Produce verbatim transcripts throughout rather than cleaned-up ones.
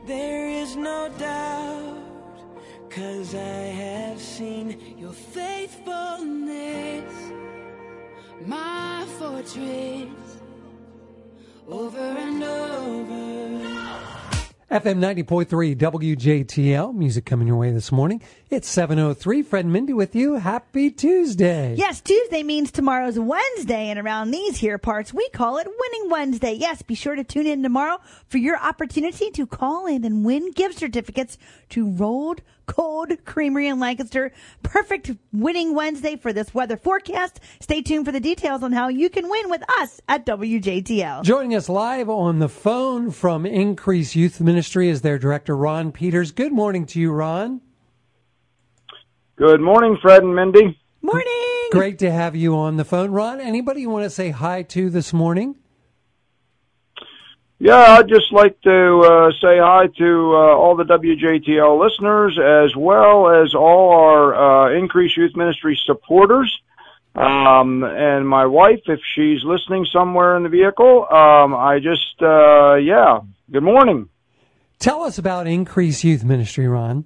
There is no doubt, 'cause I have seen your faithfulness, my fortress, over and over. F M ninety point three W J T L, music coming your way this morning. It's seven oh three. Fred and Mindy with you. Happy Tuesday. Yes, Tuesday means tomorrow's Wednesday, and around these here parts, we call it Winning Wednesday. Yes, be sure to tune in tomorrow for your opportunity to call in and win gift certificates to Rolled Cold Creamery in Lancaster. Perfect Winning Wednesday for this weather forecast. Stay tuned for the details on how you can win with us at W J T L. Joining us live on the phone from Increase Youth Ministry is their director, Ron Peters. Good morning to you, Ron. Good morning, Fred and Mindy. Morning. Great to have you on the phone. Ron, anybody you want to say hi to this morning? Yeah, I'd just like to uh, say hi to uh, all the W J T L listeners, as well as all our uh, Increase Youth Ministry supporters. Um, and my wife, if she's listening somewhere in the vehicle, um, I just, uh, yeah, good morning. Tell us about Increase Youth Ministry, Ron.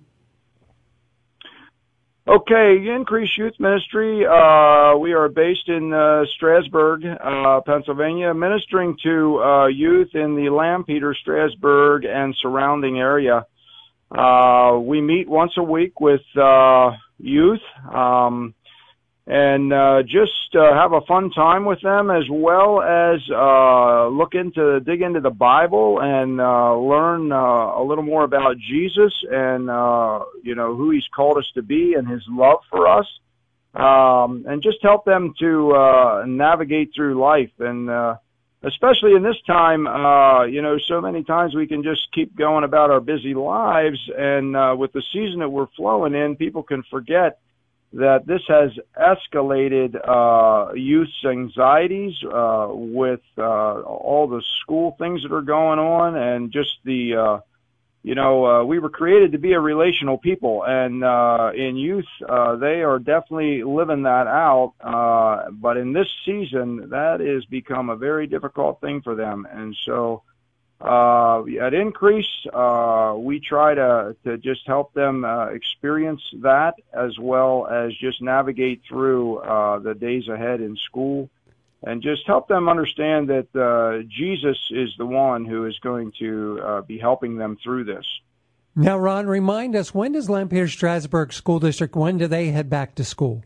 Okay, Increase Youth Ministry, uh, we are based in uh, Strasburg, uh, Pennsylvania, ministering to uh, youth in the Lampeter, Strasburg, and surrounding area. Uh, we meet once a week with uh, youth um, and uh, just uh, have a fun time with them, as well as uh, look into, dig into the Bible and uh, learn uh, a little more about Jesus and, uh, you know, who he's called us to be and his love for us, um, and just help them to uh, navigate through life. And uh, especially in this time, uh, you know, so many times we can just keep going about our busy lives, and uh, with the season that we're flowing in, people can forget that this has escalated uh, youth's anxieties uh, with uh, all the school things that are going on, and just the, uh, you know, uh, we were created to be a relational people, and uh, in youth, uh, they are definitely living that out, uh, but in this season, that has become a very difficult thing for them, and so Uh, at Increase, uh, we try to, to just help them uh, experience that, as well as just navigate through uh, the days ahead in school, and just help them understand that uh, Jesus is the one who is going to uh, be helping them through this. Now, Ron, remind us, when does Lampeter Strasburg School District, when do they head back to school?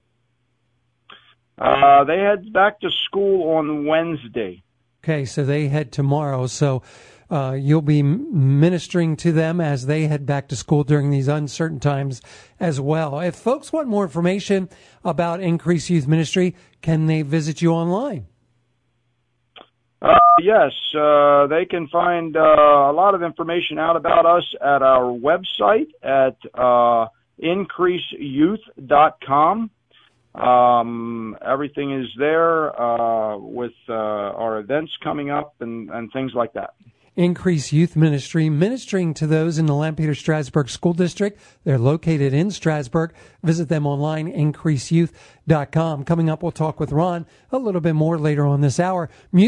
Uh, they head back to school on Wednesday. Okay, so they head tomorrow. So uh, you'll be ministering to them as they head back to school during these uncertain times as well. If folks want more information about Increase Youth Ministry, can they visit you online? Uh, yes, uh, they can find uh, a lot of information out about us at our website at uh, increase youth dot com. Um, everything is there uh, with uh, our events coming up and, and things like that. Increase Youth Ministry, ministering to those in the Lampeter Strasburg School District. They're located in Strasburg. Visit them online, increase youth dot com. Coming up, we'll talk with Ron a little bit more later on this hour.